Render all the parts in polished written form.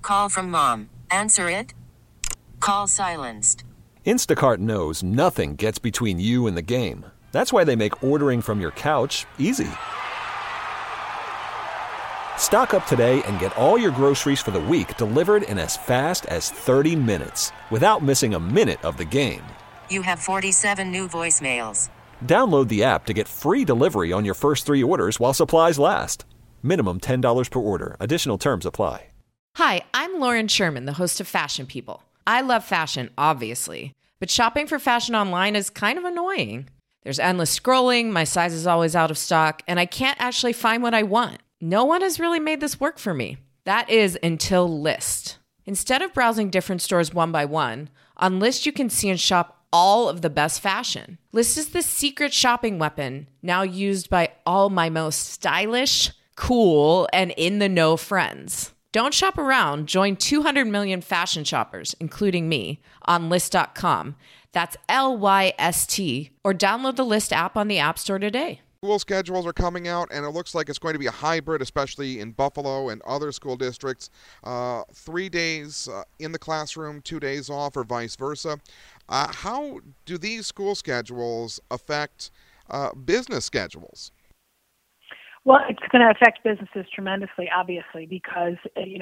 Call from mom. Answer it. Call silenced. Instacart knows nothing gets between you and the game. That's why they make ordering from your couch easy. Stock up today and get all your groceries for the week delivered in as fast as 30 minutes without missing a minute of the game. You have 47 new voicemails. Download the app to get free delivery on your first 3 orders while supplies last. Minimum $10 per order. Additional terms apply. Hi, I'm Lauren Sherman, the host of Fashion People. I love fashion, obviously, but shopping for fashion online is kind of annoying. There's endless scrolling, my size is always out of stock, and I can't actually find what I want. No one has really made this work for me. That is until Lyst. Instead of browsing different stores one by one, on Lyst you can see and shop all of the best fashion. Lyst is the secret shopping weapon now used by all my most stylish, cool, and in-the-know friends. Don't shop around. Join 200 million fashion shoppers, including me, on Lyst.com. That's Lyst, or download the Lyst app on the App Store today. School schedules are coming out, and it looks like it's going to be a hybrid, especially in Buffalo and other school districts. 3 days in the classroom, 2 days off, or vice versa. How do these school schedules affect business schedules? Well, it's going to affect businesses tremendously, obviously, because,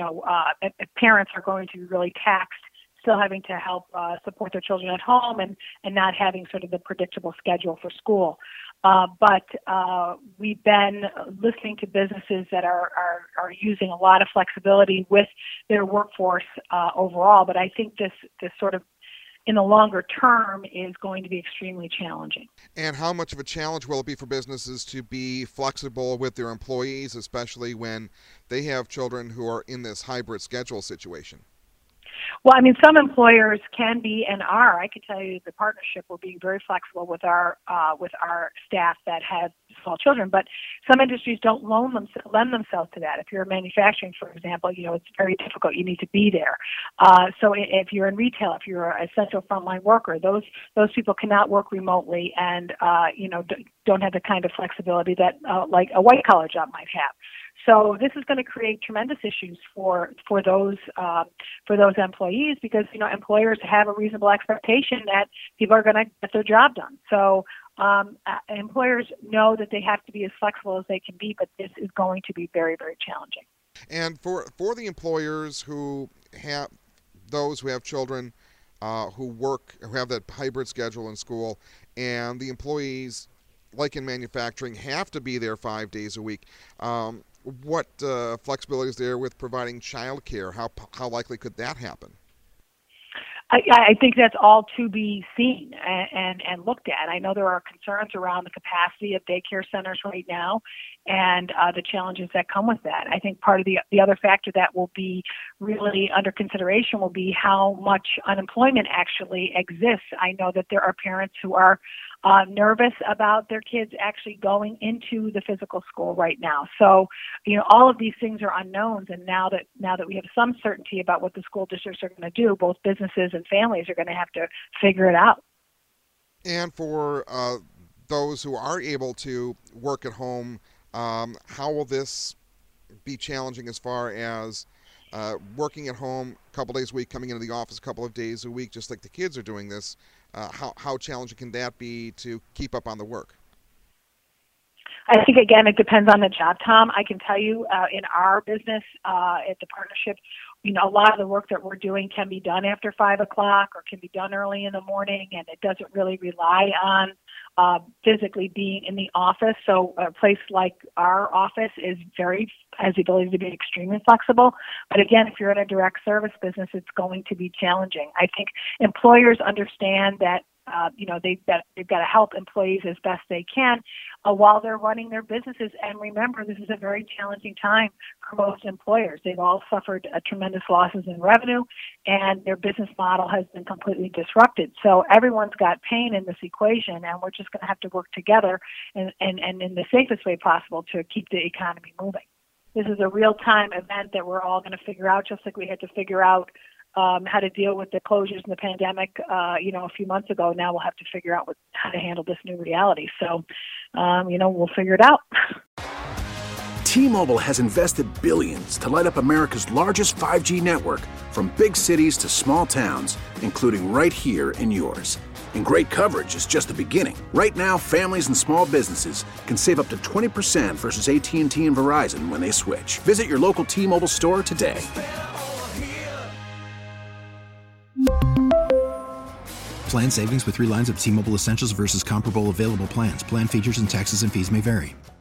parents are going to be really taxed still having to help support their children at home and not having sort of the predictable schedule for school. But we've been listening to businesses that are using a lot of flexibility with their workforce overall. But I think this sort of in the longer term is going to be extremely challenging. And how much of a challenge will it be for businesses to be flexible with their employees, especially when they have children who are in this hybrid schedule situation? Well, I mean, some employers can be and are. I can tell you the partnership will be very flexible with our staff that have small children, but some industries don't lend themselves to that. If you're manufacturing, for example, it's very difficult. You need to be there. So if you're in retail, if you're an essential frontline worker, those people cannot work remotely and don't have the kind of flexibility that like a white collar job might have. So this is going to create tremendous issues for those employees because employers have a reasonable expectation that people are going to get their job done. So employers know that they have to be as flexible as they can be, but this is going to be very, very challenging. And for the employers who have those who have children who have that hybrid schedule in school, and the employees, like in manufacturing, have to be there 5 days a week. What flexibility is there with providing childcare? How likely could that happen? I think that's all to be seen and looked at. I know there are concerns around the capacity of daycare centers right now and the challenges that come with that. I think part of the other factor that will be really under consideration will be how much unemployment actually exists. I know that there are parents who are nervous about their kids actually going into the physical school right now. So, all of these things are unknowns, and now that we have some certainty about what the school districts are going to do, both businesses and families are going to have to figure it out. And for those who are able to work at home, how will this be challenging as far as working at home a couple days a week, coming into the office a couple of days a week, just like the kids are doing this? How challenging can that be to keep up on the work? I think, again, it depends on the job, Tom. I can tell you in our business at the partnership, a lot of the work that we're doing can be done after 5 o'clock or can be done early in the morning, and it doesn't really rely on physically being in the office. So a place like our office has the ability to be extremely flexible. But again, if you're in a direct service business, it's going to be challenging. I think employers understand that they've got to help employees as best they can while they're running their businesses. And remember, this is a very challenging time for most employers. They've all suffered tremendous losses in revenue, and their business model has been completely disrupted. So everyone's got pain in this equation, and we're just going to have to work together and in the safest way possible to keep the economy moving. This is a real-time event that we're all going to figure out, just like we had to figure out how to deal with the closures and the pandemic, a few months ago. Now we'll have to figure out how to handle this new reality. So, we'll figure it out. T-Mobile has invested billions to light up America's largest 5G network, from big cities to small towns, including right here in yours. And great coverage is just the beginning. Right now, families and small businesses can save up to 20% versus AT&T and Verizon when they switch. Visit your local T-Mobile store today. Plan savings with 3 lines of T-Mobile Essentials versus comparable available plans. Plan features and taxes and fees may vary.